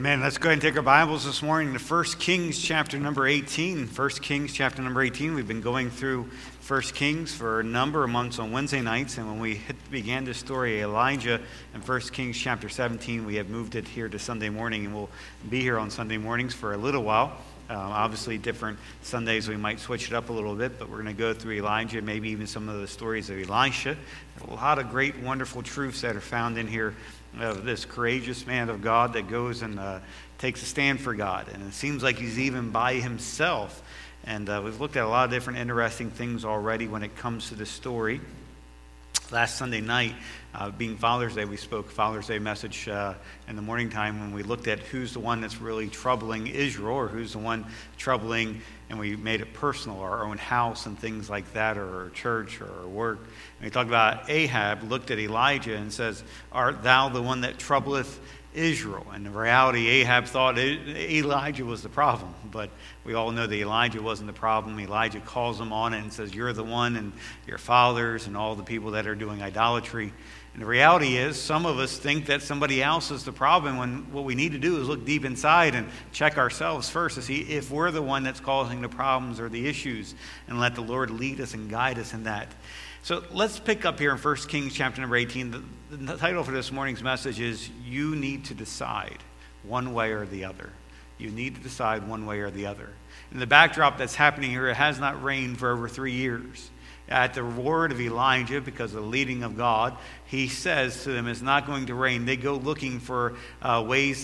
Man, let's go ahead and take our Bibles this morning to 1 Kings chapter number 18. 1 Kings chapter number 18. We've been going through 1 Kings for a number of months on Wednesday nights, and when we began this story, Elijah, in 1 Kings chapter 17, we have moved it here to Sunday morning, and we'll be here on Sunday mornings for a little while. Obviously, different Sundays we might switch it up a little bit, but we're going to go through Elijah, maybe even some of the stories of Elisha. A lot of great, wonderful truths that are found in here of this courageous man of God that goes and takes a stand for God. And it seems like he's even by himself. And we've looked at a lot of different interesting things already when it comes to this story. Last Sunday night, being Father's Day, we spoke Father's Day message in the morning time when we looked at who's the one that's really troubling Israel, or who's the one troubling, and we made it personal, our own house and things like that, or our church or our work. And we talked about Ahab, looked at Elijah and says, "Art thou the one that troubleth Israel?" And in reality, Ahab thought Elijah was the problem, but we all know that Elijah wasn't the problem. Elijah calls him on it and says, "You're the one, and your fathers and all the people that are doing idolatry." And the reality is, some of us think that somebody else is the problem, when what we need to do is look deep inside and check ourselves first to see if we're the one that's causing the problems or the issues, and let the Lord lead us and guide us in that. So let's pick up here in 1 Kings chapter number 18. The title for this morning's message is, You Need to Decide One Way or the Other. You need to decide one way or the other. In the backdrop that's happening here, it has not rained for over 3 years. At the word of Elijah, because of the leading of God, he says to them, it's not going to rain. They go looking for ways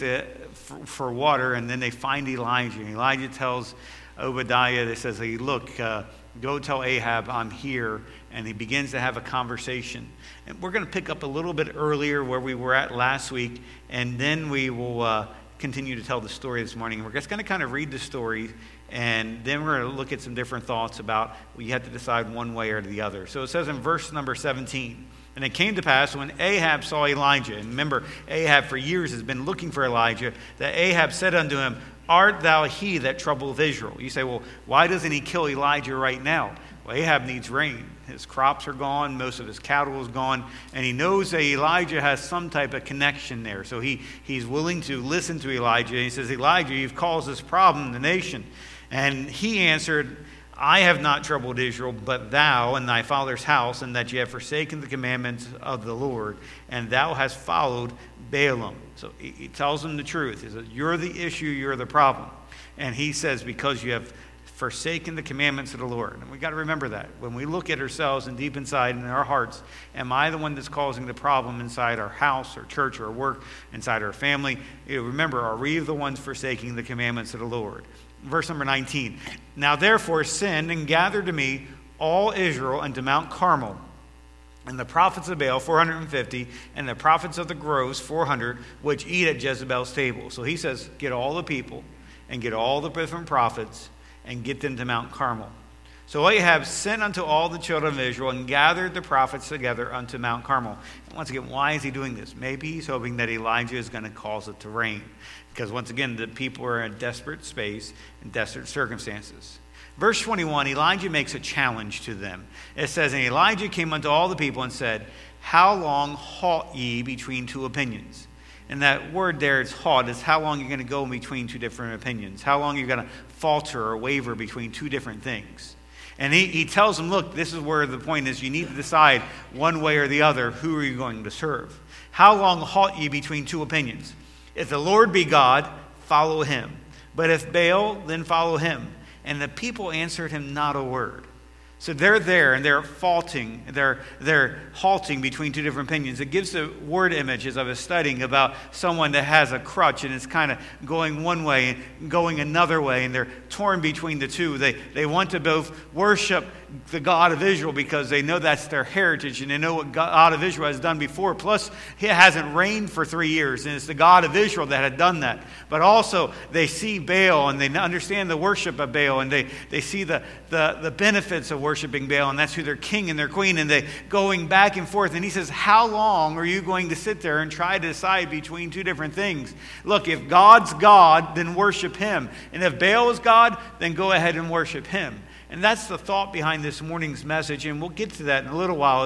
for water, and then they find Elijah. And Elijah tells Obadiah, that says, "Hey, look, go tell Ahab I'm here." And he begins to have a conversation. And we're going to pick up a little bit earlier where we were at last week, and then we will continue to tell the story this morning. We're just going to kind of read the story, and then we're going to look at some different thoughts about you have to decide one way or the other. So it says in verse number 17, "And it came to pass when Ahab saw Elijah," and remember, Ahab for years has been looking for Elijah, "that Ahab said unto him, Art thou he that troubleth Israel?" You say, well, why doesn't he kill Elijah right now? Well, Ahab needs rain. His crops are gone. Most of his cattle is gone. And he knows that Elijah has some type of connection there. So he's willing to listen to Elijah. And he says, "Elijah, you've caused this problem in the nation." And he answered, "I have not troubled Israel, but thou and thy father's house, and that ye have forsaken the commandments of the Lord, and thou hast followed Baalim." So he tells him the truth. He says, you're the issue, you're the problem. And he says, because you have forsaken the commandments of the Lord. And we got to remember that. When we look at ourselves and deep inside in our hearts, am I the one that's causing the problem inside our house or church or work, inside our family? Remember, are we the ones forsaking the commandments of the Lord? Verse number 19. "Now therefore send and gather to me all Israel unto Mount Carmel, and the prophets of Baal 450, and the prophets of the groves 400, which eat at Jezebel's table." So he says, get all the people and get all the different prophets and get them to Mount Carmel. So Ahab sent unto all the children of Israel and gathered the prophets together unto Mount Carmel. And once again, why is he doing this? Maybe he's hoping that Elijah is going to cause it to rain. Because once again, the people are in a desperate space and desperate circumstances. Verse 21, Elijah makes a challenge to them. It says, "And Elijah came unto all the people and said, How long halt ye between two opinions?" And that word there, it's halt, is how long you're going to go in between two different opinions. How long you're going to falter or waver between two different things. And he tells them, look, this is where the point is. You need to decide one way or the other. Who are you going to serve? "How long halt ye between two opinions? If the Lord be God, follow him. But if Baal, then follow him." And the people answered him not a word. So they're there and they're faulting, they're halting between two different opinions. It gives the word image, as I was studying, about someone that has a crutch and is kind of going one way and going another way, and they're torn between the two. They want to both worship the God of Israel because they know that's their heritage and they know what God of Israel has done before. Plus, it hasn't rained for 3 years, and it's the God of Israel that had done that. But also, they see Baal and they understand the worship of Baal, and they see the benefits of worshiping Baal, and that's who their king and their queen, and they going back and forth. And he says, how long are you going to sit there and try to decide between two different things? Look, if God's God, then worship him. And if Baal is God, then go ahead and worship him. And that's the thought behind this morning's message, and we'll get to that in a little while, is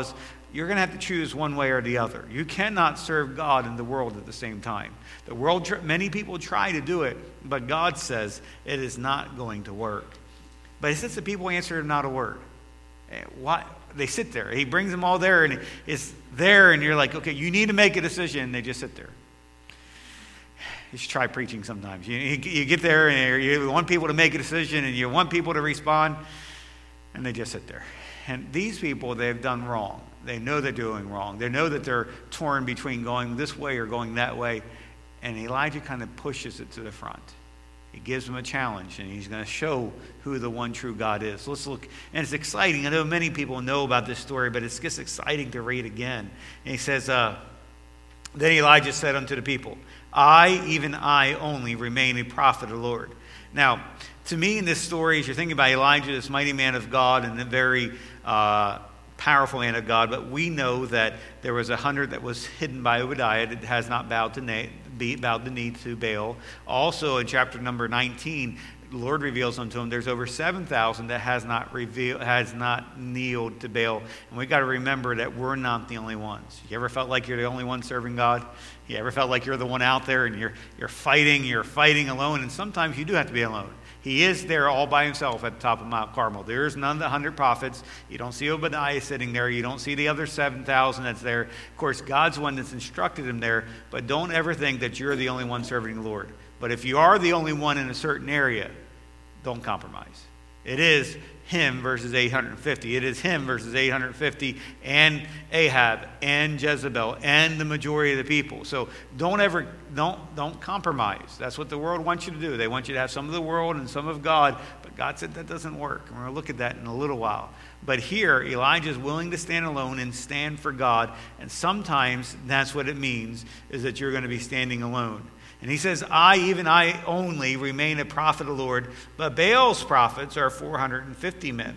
you're going to have to choose one way or the other. You cannot serve God and the world at the same time. The world, many people try to do it, but God says it is not going to work. But it says the people answer not a word. Why? They sit there. He brings them all there, and it's there, and you're like, okay, you need to make a decision, and they just sit there. You should try preaching sometimes. You get there, and you want people to make a decision, and you want people to respond, and they just sit there. And these people, they've done wrong. They know they're doing wrong. They know that they're torn between going this way or going that way, and Elijah kind of pushes it to the front. He gives them a challenge, and he's going to show who the one true God is. Let's look, and it's exciting. I know many people know about this story, but it's just exciting to read again. And he says, then Elijah said unto the people, I, even I only, remain a prophet of the Lord. Now, to me in this story, as you're thinking about Elijah, this mighty man of God, and a very powerful man of God, but we know that there was 100 that was hidden by Obadiah that has not bowed the knee to Baal. Also in chapter number 19, the Lord reveals unto him there's over 7,000 that has not kneeled to Baal. And we got to remember that we're not the only ones. You ever felt like you're the only one serving God? You ever felt like you're the one out there and you're fighting alone? And sometimes you do have to be alone. He is there all by himself at the top of Mount Carmel. There's none of the 100 prophets. You don't see Obadiah sitting there. You don't see the other 7,000 that's there. Of course, God's one that's instructed him there, but don't ever think that you're the only one serving the Lord. But if you are the only one in a certain area, don't compromise. It is him versus 850. It is him versus 850 and Ahab and Jezebel and the majority of the people. So don't compromise. That's what the world wants you to do. They want you to have some of the world and some of God, but God said that doesn't work. And we're going to look at that in a little while. But here, Elijah is willing to stand alone and stand for God. And sometimes that's what it means, is that you're going to be standing alone. And he says, I, even I only, remain a prophet of the Lord, but Baal's prophets are 450 men.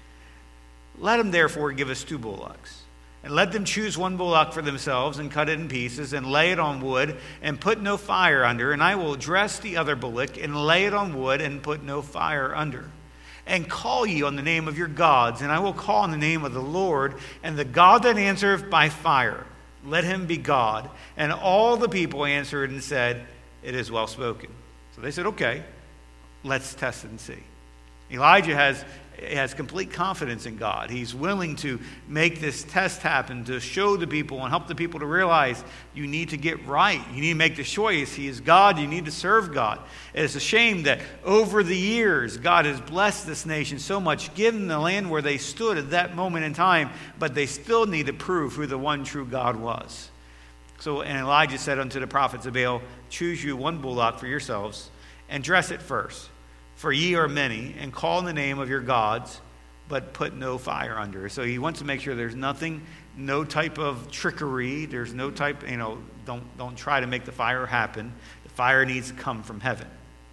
Let them therefore give us 2 bullocks, and let them choose 1 bullock for themselves, and cut it in pieces, and lay it on wood, and put no fire under. And I will dress the other bullock, and lay it on wood, and put no fire under. And call ye on the name of your gods, and I will call on the name of the Lord, and the God that answereth by fire, let him be God. And all the people answered and said, it is well spoken. So they said, okay, let's test it and see. Elijah has complete confidence in God. He's willing to make this test happen, to show the people and help the people to realize you need to get right. You need to make the choice. He is God. You need to serve God. It's a shame that over the years, God has blessed this nation so much, given the land where they stood at that moment in time, but they still need to prove who the one true God was. So, and Elijah said unto the prophets of Baal, choose you 1 bullock for yourselves, and dress it first. For ye are many, and call in the name of your gods, but put no fire under. So he wants to make sure there's nothing, no type of trickery. There's no type, don't try to make the fire happen. The fire needs to come from heaven.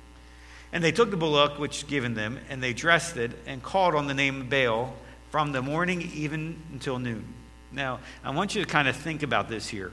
And they took the bullock which given them, and they dressed it, and called on the name of Baal from the morning even until noon. Now, I want you to kind of think about this here.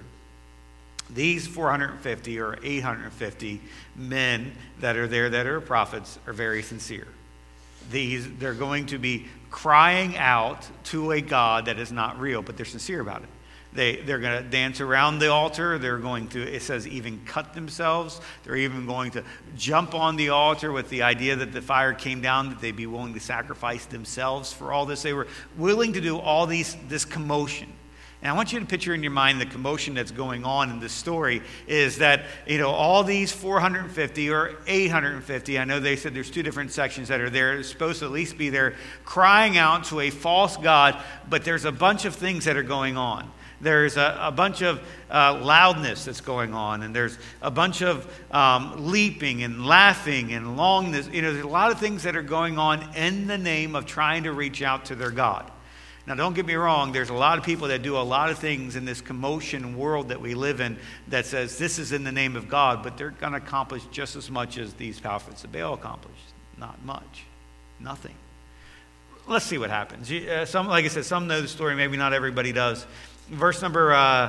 These 450 or 850 men that are there that are prophets are very sincere. They're going to be crying out to a God that is not real, but they're sincere about it. They're going to dance around the altar. They're going to, it says, even cut themselves. They're even going to jump on the altar with the idea that the fire came down, that they'd be willing to sacrifice themselves for all this. They were willing to do all this commotion. And I want you to picture in your mind the commotion that's going on in this story is that, all these 450 or 850, I know they said there's 2 different sections that are there. It's supposed to at least be there crying out to a false God, but there's a bunch of things that are going on. There's a bunch of loudness that's going on, and there's a bunch of leaping and laughing and longness. There's a lot of things that are going on in the name of trying to reach out to their God. Now, don't get me wrong. There's a lot of people that do a lot of things in this commotion world that we live in that says this is in the name of God, but they're going to accomplish just as much as these prophets of Baal accomplished. Not much. Nothing. Let's see what happens. Like I said, some know the story. Maybe not everybody does. Verse number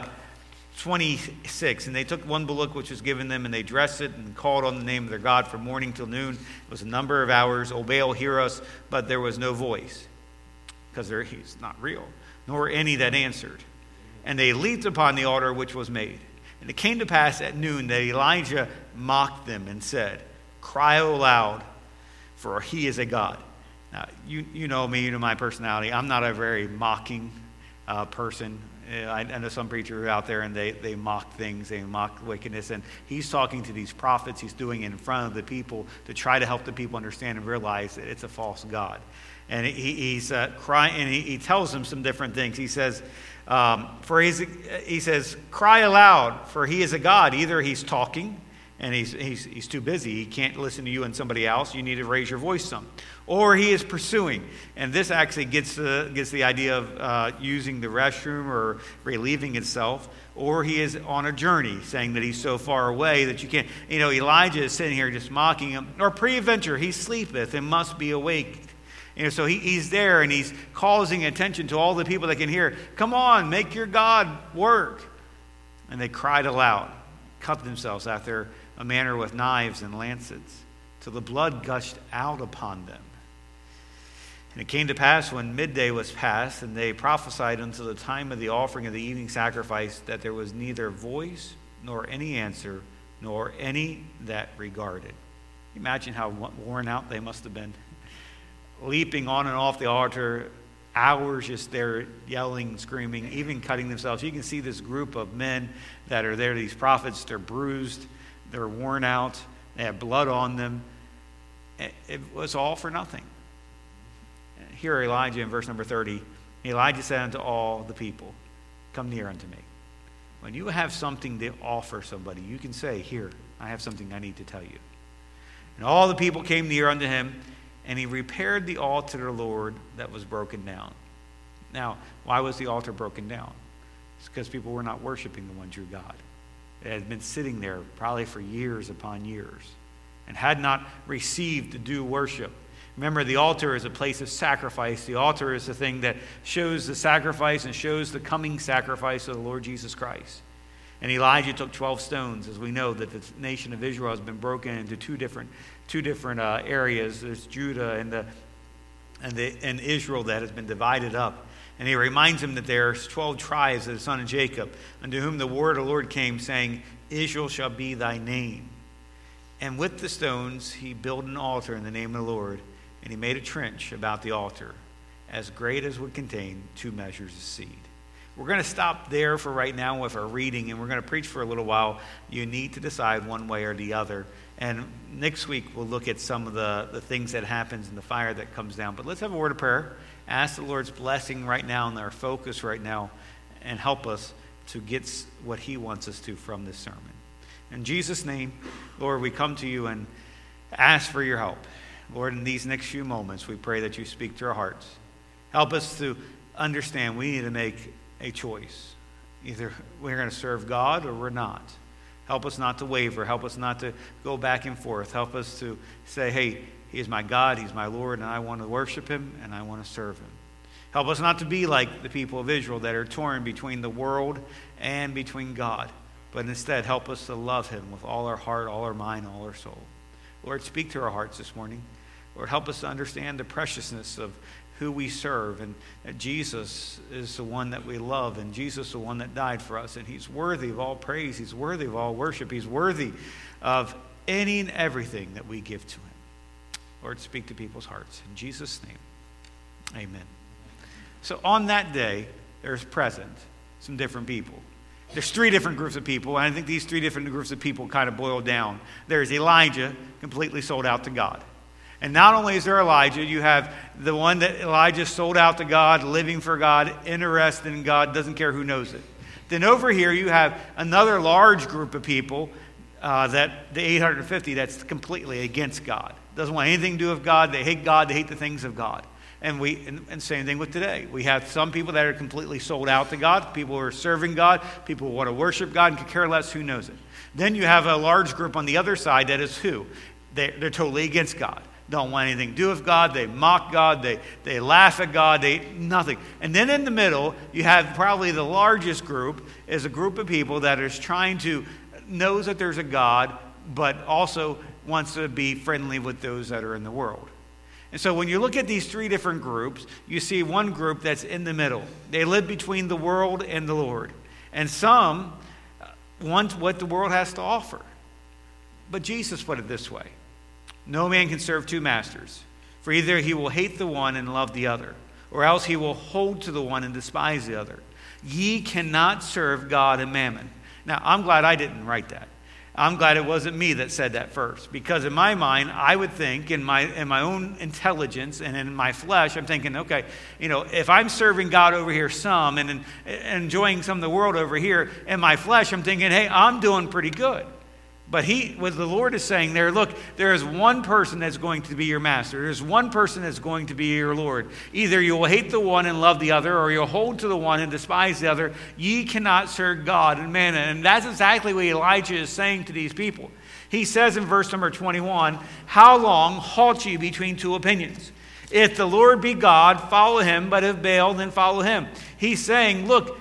26, and they took 1 bullock which was given them, and they dressed it and called on the name of their God from morning till noon. It was a number of hours. O Baal, hear us, but there was no voice. Because he's not real, nor any that answered. and they leaped upon the altar which was made. And it came to pass at noon that Elijah mocked them and said, Cry aloud, for he is a God. Now, you know me, you know my personality. I'm not a very mocking person. I know some preachers out there, and they mock things, they mock wickedness, and he's talking to these prophets. He's doing it in front of the people to try to help the people understand and realize that it's a false god. And he's crying, and he tells them some different things. He says, he says, cry aloud, for he is a god. Either he's talking, and he's too busy. He can't listen to you and somebody else. You need to raise your voice some. Or he is pursuing. And this actually gets the idea of using the restroom or relieving itself. Or he is on a journey, saying that he's so far away that you can't. Elijah is sitting here just mocking him. Or peradventure, he sleepeth and must be awake. So he's there, and he's causing attention to all the people that can hear. Come on, make your God work. And they cried aloud, cut themselves after a manner with knives and lancets, till the blood gushed out upon them. And it came to pass when midday was past, and they prophesied until the time of the offering of the evening sacrifice, that there was neither voice nor any answer, nor any that regarded. Imagine how worn out they must have been. Leaping on and off the altar, hours just there yelling, screaming, even cutting themselves. You can see this group of men that are there, these prophets. They're bruised, they're worn out, they have blood on them. It was all for nothing. Here Elijah in verse number 30, Elijah said unto all the people, Come near unto me. When you have something to offer somebody, you can say, Here, I have something I need to tell you. And all the people came near unto him, and he repaired the altar to the Lord that was broken down. Now, why was the altar broken down? It's because people were not worshiping the one true God. It had been sitting there probably for years upon years and had not received the due worship. Remember, the altar is a place of sacrifice. The altar is the thing that shows the sacrifice and shows the coming sacrifice of the Lord Jesus Christ. And Elijah took 12 stones, as we know that the nation of Israel has been broken into two different areas. There's Judah and Israel that has been divided up. And he reminds them that there's 12 tribes of the son of Jacob, unto whom the word of the Lord came, saying, Israel shall be thy name. And with the stones he built an altar in the name of the Lord, and he made a trench about the altar, as great as would contain 2 measures of seed. We're going to stop there for right now with our reading, and we're going to preach for a little while. You need to decide one way or the other. And next week we'll look at some of the things that happens in the fire that comes down. But let's have a word of prayer. Ask the Lord's blessing right now and our focus right now, and help us to get what he wants us to from this sermon. In Jesus' name, Lord, we come to you and ask for your help. Lord, in these next few moments, we pray that you speak to our hearts. Help us to understand we need to make a choice. Either we're going to serve God or we're not. Help us not to waver. Help us not to go back and forth. Help us to say, hey, he is my God, he's my Lord, and I want to worship him and I want to serve him. Help us not to be like the people of Israel that are torn between the world and between God, but instead help us to love him with all our heart, all our mind, all our soul. Lord, speak to our hearts this morning. Lord, help us to understand the preciousness of who we serve, and that Jesus is the one that we love, and Jesus is the one that died for us, and he's worthy of all praise. He's worthy of all worship. He's worthy of any and everything that we give to him. Lord, speak to people's hearts. In Jesus' name, amen. So on that day, there's present some different people. There's 3 different groups of people, and I think these 3 different groups of people kind of boil down. There's Elijah, completely sold out to God. And not only is there Elijah, you have the one that Elijah sold out to God, living for God, interested in God, doesn't care who knows it. Then over here you have another large group of people, that the 850, that's completely against God. Doesn't want anything to do with God. They hate God. They hate the things of God. And same thing with today. We have some people that are completely sold out to God, people who are serving God, people who want to worship God and could care less who knows it. Then you have a large group on the other side that is who? They're totally against God. Don't want anything to do with God. They mock God. They laugh at God. Nothing. And then in the middle, you have probably the largest group is a group of people that is trying to knows that there's a God, but also wants to be friendly with those that are in the world. And so when you look at these three different groups, you see one group that's in the middle. They live between the world and the Lord. And some want what the world has to offer. But Jesus put it this way: no man can serve two masters, for either he will hate the one and love the other, or else he will hold to the one and despise the other. Ye cannot serve God and mammon. Now, I'm glad I didn't write that. I'm glad it wasn't me that said that first, because in my mind, I would think in my own intelligence and in my flesh, I'm thinking, okay, if I'm serving God over here some and enjoying some of the world over here, in my flesh, I'm thinking, hey, I'm doing pretty good. But what the Lord is saying there, look, there is one person that's going to be your master. There's one person that's going to be your Lord. Either you will hate the one and love the other, or you'll hold to the one and despise the other. Ye cannot serve God and mammon. And that's exactly what Elijah is saying to these people. He says in verse number 21, how long halt ye between two opinions? If the Lord be God, follow him, but if Baal, then follow him. He's saying, look,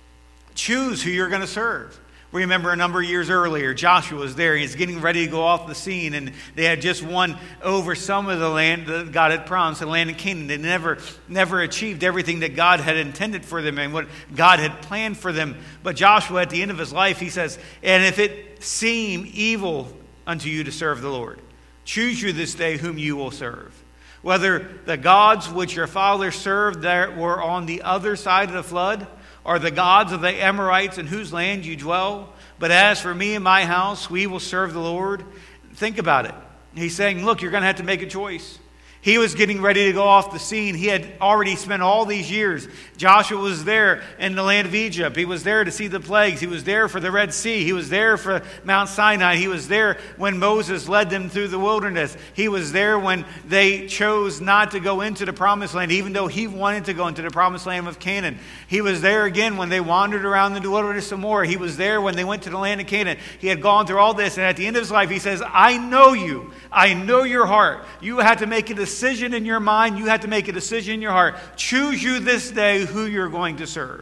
choose who you're going to serve. We remember a number of years earlier, Joshua was there. He's getting ready to go off the scene, and they had just won over some of the land that God had promised, the land of Canaan. They never achieved everything that God had intended for them and what God had planned for them. But Joshua, at the end of his life, he says, and if it seem evil unto you to serve the Lord, choose you this day whom you will serve. Whether the gods which your fathers served that were on the other side of the flood, are the gods of the Amorites in whose land you dwell. But as for me and my house, we will serve the Lord. Think about it. He's saying, look, you're going to have to make a choice. He was getting ready to go off the scene. He had already spent all these years. Joshua was there in the land of Egypt. He was there to see the plagues. He was there for the Red Sea. He was there for Mount Sinai. He was there when Moses led them through the wilderness. He was there when they chose not to go into the promised land, even though he wanted to go into the promised land of Canaan. He was there again when they wandered around the wilderness some more. He was there when they went to the land of Canaan. He had gone through all this, and at the end of his life, he says, I know you. I know your heart. You had to make a decision in your mind. You had to make a decision in your heart. Choose you this day who you're going to serve.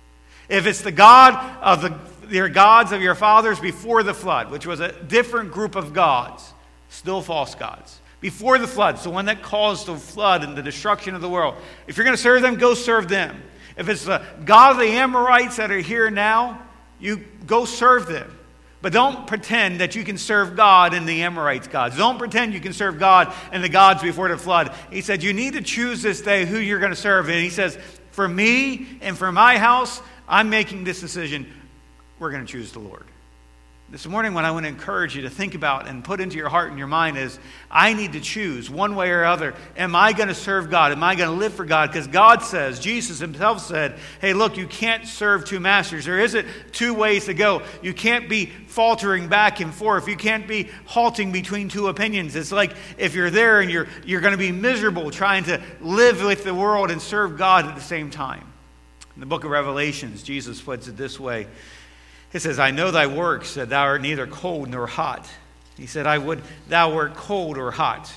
If it's the God of your gods of your fathers before the flood, which was a different group of gods, still false gods. Before the flood, it's the one that caused the flood and the destruction of the world. If you're going to serve them, go serve them. If it's the God of the Amorites that are here now, you go serve them. But don't pretend that you can serve God and the Amorites' gods. Don't pretend you can serve God and the gods before the flood. He said, you need to choose this day who you're going to serve. And he says, for me and for my house, I'm making this decision. We're going to choose the Lord. This morning, what I want to encourage you to think about and put into your heart and your mind is, I need to choose one way or other. Am I going to serve God? Am I going to live for God? Because God says, Jesus himself said, hey, look, you can't serve two masters. There isn't two ways to go. You can't be faltering back and forth. You can't be halting between two opinions. It's like if you're there and you're going to be miserable trying to live with the world and serve God at the same time. In the book of Revelations, Jesus puts it this way. It says, I know thy works, that thou art neither cold nor hot. He said, I would thou wert cold or hot.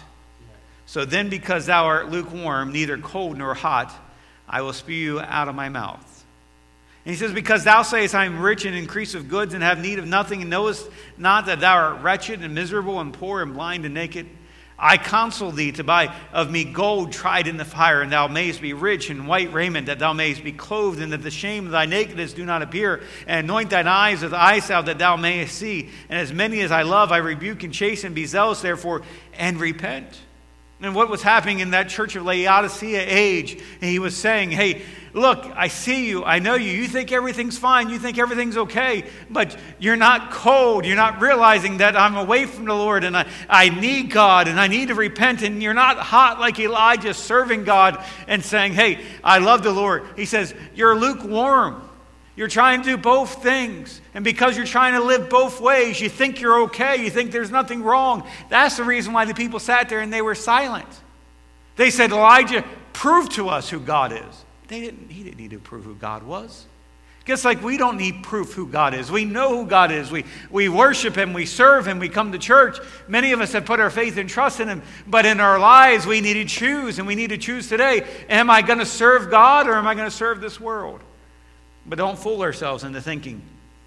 So then because thou art lukewarm, neither cold nor hot, I will spew you out of my mouth. And he says, because thou sayest, I am rich and increase of goods and have need of nothing, and knowest not that thou art wretched and miserable and poor and blind and naked. I counsel thee to buy of me gold tried in the fire, and thou mayest be rich in white raiment, that thou mayest be clothed, and that the shame of thy nakedness do not appear. And anoint thine eyes with eye salve, that thou mayest see. And as many as I love, I rebuke and chasten. Be zealous, therefore, and repent. And what was happening in that church of Laodicea age, and he was saying, hey, look, I see you, I know you. You think everything's fine, you think everything's okay, but you're not cold. You're not realizing that I'm away from the Lord, and I need God, and I need to repent. And you're not hot like Elijah serving God and saying, hey, I love the Lord. He says, you're lukewarm. You're trying to do both things. And because you're trying to live both ways, you think you're okay. You think there's nothing wrong. That's the reason why the people sat there and they were silent. They said, Elijah, prove to us who God is. He didn't need to prove who God was. Just like we don't need proof who God is. We know who God is. We worship him. We serve him. We come to church. Many of us have put our faith and trust in him. But in our lives, we need to choose. And we need to choose today. Am I going to serve God or am I going to serve this world? But don't fool ourselves into thinking.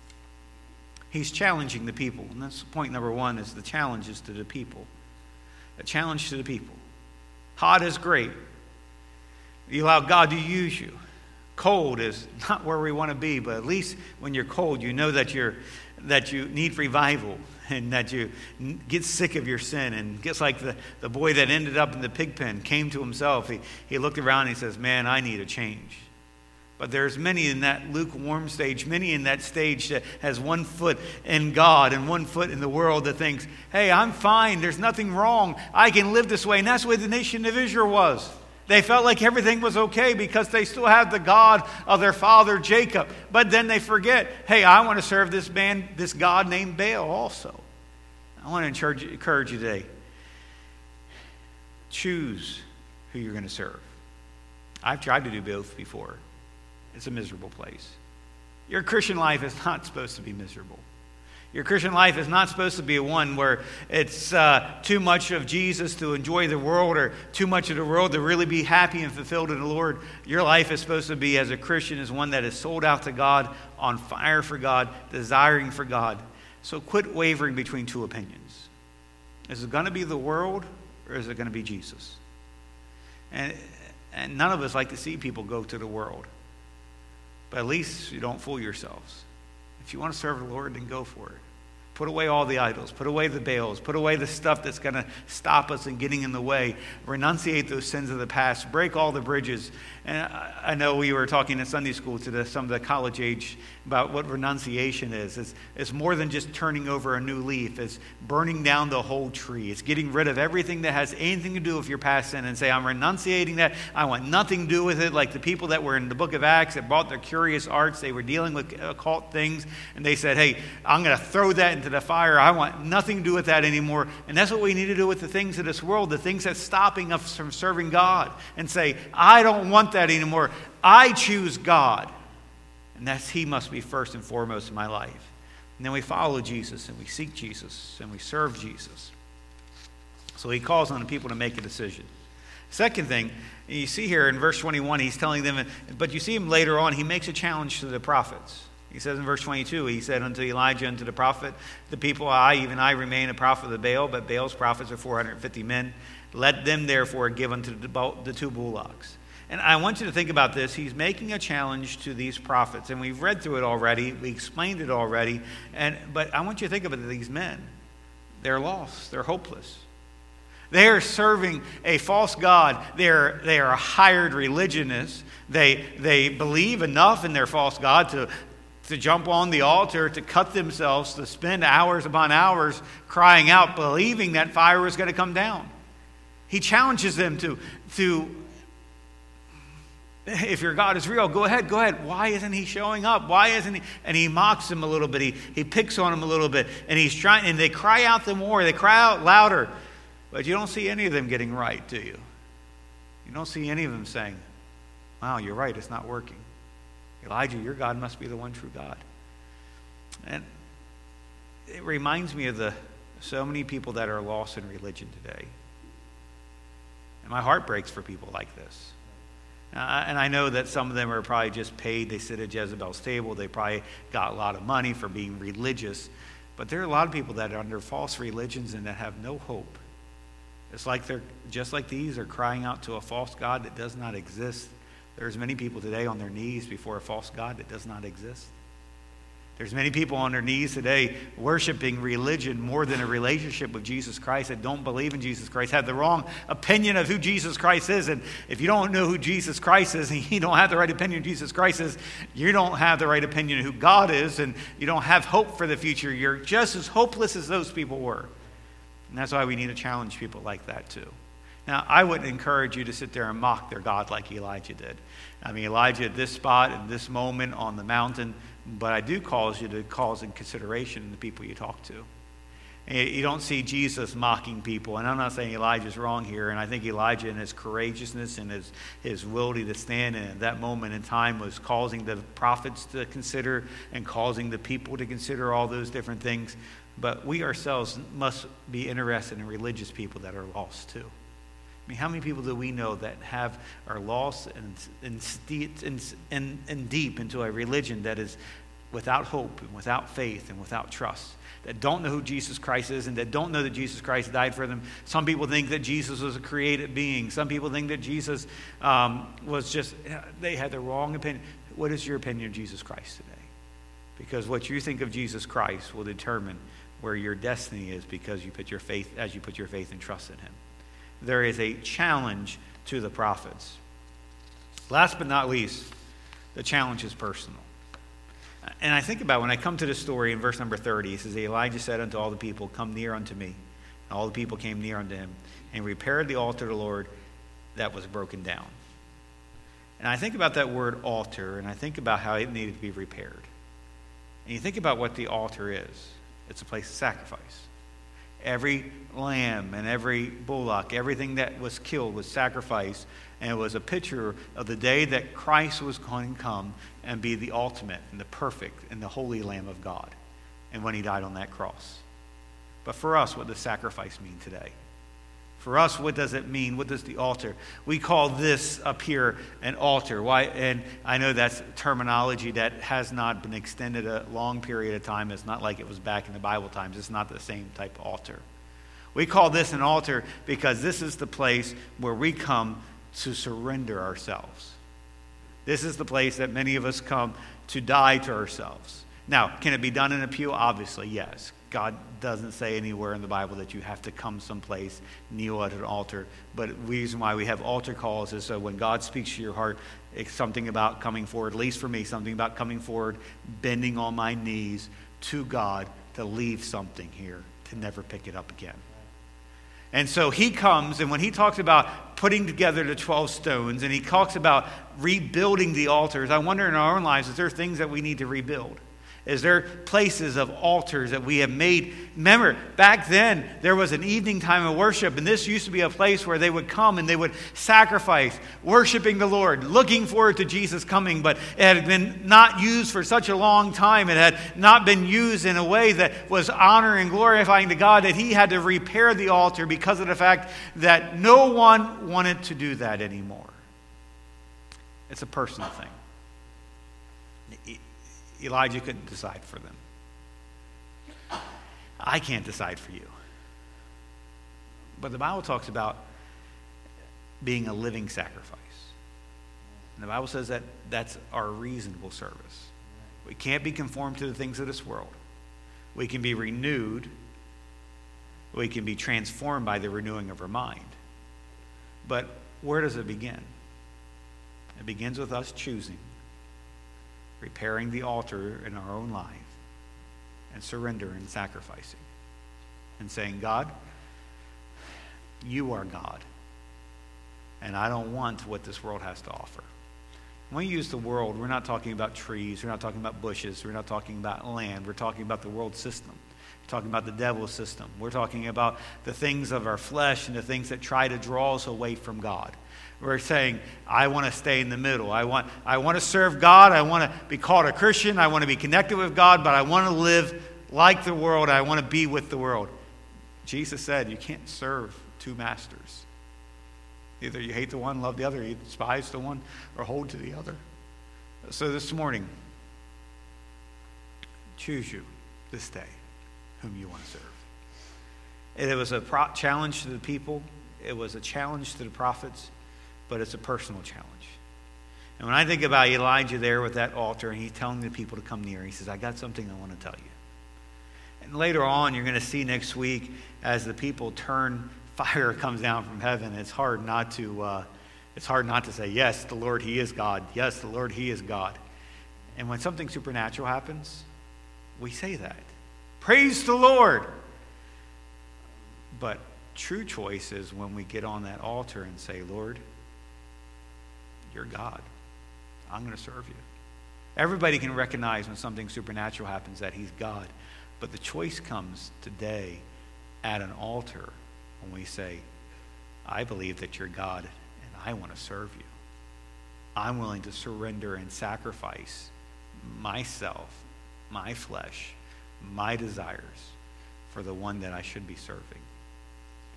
He's challenging the people. And that's point number one, is the challenges to the people. A challenge to the people. Hot is great. You allow God to use you. Cold is not where we want to be, but at least when you're cold, you know that you need revival and that you get sick of your sin. And just like the boy that ended up in the pig pen came to himself, he looked around and he says, man, I need a change. But there's many in that lukewarm stage, many in that stage that has one foot in God and one foot in the world that thinks, hey, I'm fine. There's nothing wrong. I can live this way. And that's the way the nation of Israel was. They felt like everything was okay because they still had the God of their father Jacob. But then they forget, hey, I want to serve this God named Baal also. I want to encourage you today. Choose who you're going to serve. I've tried to do both before. It's a miserable place. Your Christian life is not supposed to be miserable. Your Christian life is not supposed to be one where it's too much of Jesus to enjoy the world or too much of the world to really be happy and fulfilled in the Lord. Your life is supposed to be, as a Christian, is one that is sold out to God, on fire for God, desiring for God. So quit wavering between two opinions. Is it going to be the world or is it going to be Jesus? And none of us like to see people go to the world. But at least you don't fool yourselves. If you want to serve the Lord, then go for it. Put away all the idols. Put away the Baals. Put away the stuff that's going to stop us and getting in the way. Renunciate those sins of the past. Break all the bridges. And I know we were talking in Sunday school to some of the college age about what renunciation is. It's more than just turning over a new leaf. It's burning down the whole tree. It's getting rid of everything that has anything to do with your past sin and say, I'm renunciating that. I want nothing to do with it. Like the people that were in the book of Acts that brought their curious arts. They were dealing with occult things. And they said, hey, I'm going to throw that into the fire. I want nothing to do with that anymore. And that's what we need to do with the things of this world, the things that's stopping us from serving God, and say, I don't want that anymore. I choose God. And He must be first and foremost in my life. And then we follow Jesus and we seek Jesus and we serve Jesus. So He calls on the people to make a decision. Second thing, you see here in verse 21, He's telling them, but you see Him later on, He makes a challenge to the prophets. He says in verse 22, He said unto Elijah and to the prophet, the people, even I remain a prophet of Baal, but Baal's prophets are 450 men. Let them therefore give unto the two bullocks. And I want you to think about this. He's making a challenge to these prophets. And we've read through it already. We explained it already. But I want you to think about these men. They're lost. They're hopeless. They are serving a false god. They are hired religionists. They believe enough in their false god to jump on the altar, to cut themselves, to spend hours upon hours crying out, believing that fire was going to come down. He challenges them to if your God is real, go ahead. Why isn't He showing up? Why isn't He? And he mocks them a little bit. He picks on them a little bit. And he's trying, and they cry out the more. They cry out louder. But you don't see any of them getting right, do you? You don't see any of them saying, wow, you're right, it's not working. Elijah, your God must be the one true God. And it reminds me of so many people that are lost in religion today. And my heart breaks for people like this. And I know that some of them are probably just paid. They sit at Jezebel's table. They probably got a lot of money for being religious. But there are a lot of people that are under false religions and that have no hope. It's like they're just like these are crying out to a false god that does not exist. There's many people today on their knees before a false god that does not exist. There's many people on their knees today worshiping religion more than a relationship with Jesus Christ, that don't believe in Jesus Christ, have the wrong opinion of who Jesus Christ is. And if you don't know who Jesus Christ is, and you don't have the right opinion of Jesus Christ is, you don't have the right opinion of who God is, and you don't have hope for the future. You're just as hopeless as those people were. And that's why we need to challenge people like that too. Now, I wouldn't encourage you to sit there and mock their God like Elijah did. I mean, Elijah at this spot, at this moment on the mountain, but I do cause you to cause in consideration the people you talk to. And you don't see Jesus mocking people. And I'm not saying Elijah's wrong here. And I think Elijah in his courageousness and his ability to stand in that moment in time was causing the prophets to consider and causing the people to consider all those different things. But we ourselves must be interested in religious people that are lost too. I mean, how many people do we know that are lost and deep into a religion that is without hope and without faith and without trust, that don't know who Jesus Christ is and that don't know that Jesus Christ died for them. Some people think that Jesus was a created being. Some people think that Jesus was just, they had the wrong opinion. What is your opinion of Jesus Christ today? Because what you think of Jesus Christ will determine where your destiny is, because you put your faith and trust in him. There is a challenge to the prophets. Last but not least, the challenge is personal. And I think about when I come to this story in verse number 30, it says, Elijah said unto all the people, come near unto me. And all the people came near unto him, and repaired the altar of the Lord that was broken down. And I think about that word altar, and I think about how it needed to be repaired. And you think about what the altar is. It's a place of sacrifice. Every lamb and every bullock, everything that was killed was sacrificed, and it was a picture of the day that Christ was going to come and be the ultimate and the perfect and the holy Lamb of God, and when he died on that cross. But for us, what does sacrifice mean today? For us, what does it mean? What does the altar? We call this up here an altar. Why? And I know that's terminology that has not been extended a long period of time. It's not like it was back in the Bible times. It's not the same type of altar. We call this an altar because this is the place where we come to surrender ourselves. This is the place that many of us come to die to ourselves. Now, can it be done in a pew? Obviously, yes. God doesn't say anywhere in the Bible that you have to come someplace, kneel at an altar. But the reason why we have altar calls is so when God speaks to your heart, it's something about coming forward, at least for me, something about coming forward, bending on my knees to God to leave something here, to never pick it up again. And so he comes, and when he talks about putting together the 12 stones, and he talks about rebuilding the altars, I wonder in our own lives, is there things that we need to rebuild? Is there places of altars that we have made? Remember, back then, there was an evening time of worship, and this used to be a place where they would come and they would sacrifice, worshiping the Lord, looking forward to Jesus coming, but it had been not used for such a long time. It had not been used in a way that was honoring and glorifying to God, that he had to repair the altar because of the fact that no one wanted to do that anymore. It's a personal thing. Elijah couldn't decide for them. I can't decide for you. But the Bible talks about being a living sacrifice. And the Bible says that that's our reasonable service. We can't be conformed to the things of this world. We can be renewed. We can be transformed by the renewing of our mind. But where does it begin? It begins with us choosing, repairing the altar in our own life, and surrender and sacrificing. And saying, God, you are God. And I don't want what this world has to offer. When we use the world, we're not talking about trees, we're not talking about bushes, we're not talking about land, we're talking about the world system. We're talking about the devil's system. We're talking about the things of our flesh and the things that try to draw us away from God. We're saying, I want to stay in the middle. I want to serve God. I want to be called a Christian. I want to be connected with God, but I want to live like the world. I want to be with the world. Jesus said, you can't serve two masters. Either you hate the one, love the other. You despise the one or hold to the other. So this morning, choose you this day whom you want to serve. And it was a challenge to the people. It was a challenge to the prophets. But it's a personal challenge. And when I think about Elijah there with that altar, and he's telling the people to come near, he says, I got something I want to tell you. And later on, you're going to see next week, as the people turn, fire comes down from heaven. It's hard not to say, yes, the Lord, he is God. Yes, the Lord, he is God. And when something supernatural happens, we say that. Praise the Lord. But true choice is when we get on that altar and say, Lord, you're God. I'm going to serve you. Everybody can recognize when something supernatural happens that he's God. But the choice comes today at an altar when we say, I believe that you're God and I want to serve you. I'm willing to surrender and sacrifice myself, my flesh, my desires for the one that I should be serving.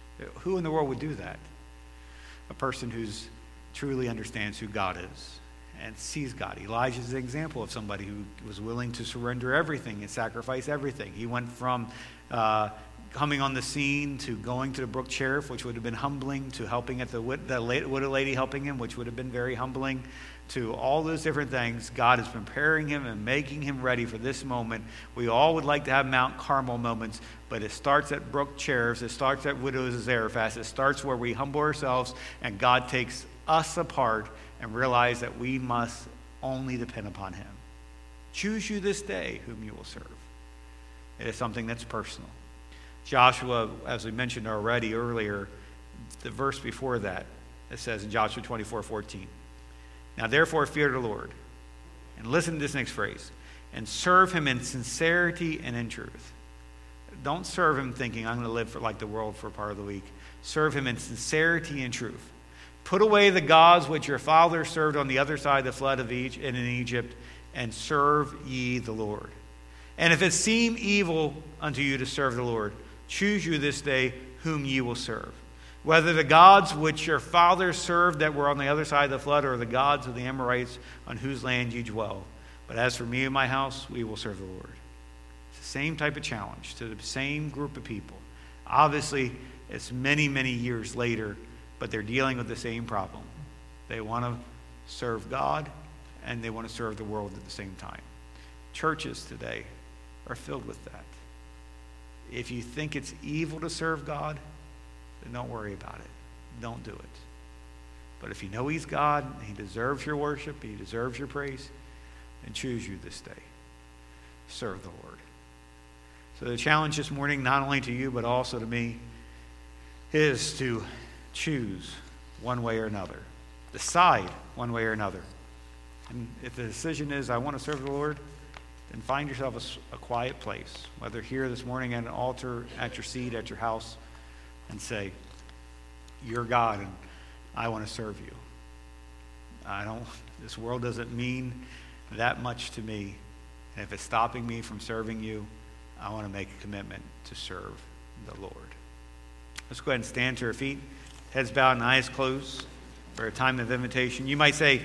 Who in the world would do that? A person who's truly understands who God is and sees God. Elijah's an example of somebody who was willing to surrender everything and sacrifice everything. He went from coming on the scene to going to the brook Cherith, which would have been humbling, to helping at the widow lady helping him, which would have been very humbling, to all those different things. God is preparing him and making him ready for this moment. We all would like to have Mount Carmel moments, but it starts at brook Cherith. It starts at widows of Zarephath. It starts where we humble ourselves and God takes us apart and realize that we must only depend upon him. Choose you this day whom you will serve. It is something that's personal. Joshua, as we mentioned already earlier, the verse before that, it says in Joshua 24:14, now therefore fear the Lord, and listen to this next phrase, and serve him in sincerity and in truth. Don't serve him thinking, I'm going to live for like the world for a part of the week. Serve him in sincerity and truth. Put away the gods which your fathers served on the other side of the flood of Egypt and in Egypt, and serve ye the Lord. And if it seem evil unto you to serve the Lord, choose you this day whom ye will serve. Whether the gods which your fathers served that were on the other side of the flood, or the gods of the Amorites on whose land ye dwell. But as for me and my house, we will serve the Lord. It's the same type of challenge to the same group of people. Obviously, it's many, many years later, but they're dealing with the same problem. They want to serve God, and they want to serve the world at the same time. Churches today are filled with that. If you think it's evil to serve God, then don't worry about it. Don't do it. But if you know he's God, and he deserves your worship, he deserves your praise, then choose you this day. Serve the Lord. So the challenge this morning, not only to you, but also to me, is to choose one way or another. Decide one way or another. And if the decision is, I want to serve the Lord, then find yourself a quiet place, whether here this morning at an altar, at your seat, at your house, and say, you're God, and I want to serve you. This world doesn't mean that much to me. And if it's stopping me from serving you, I want to make a commitment to serve the Lord. Let's go ahead and stand to our feet, heads bowed and eyes closed for a time of invitation. You might say,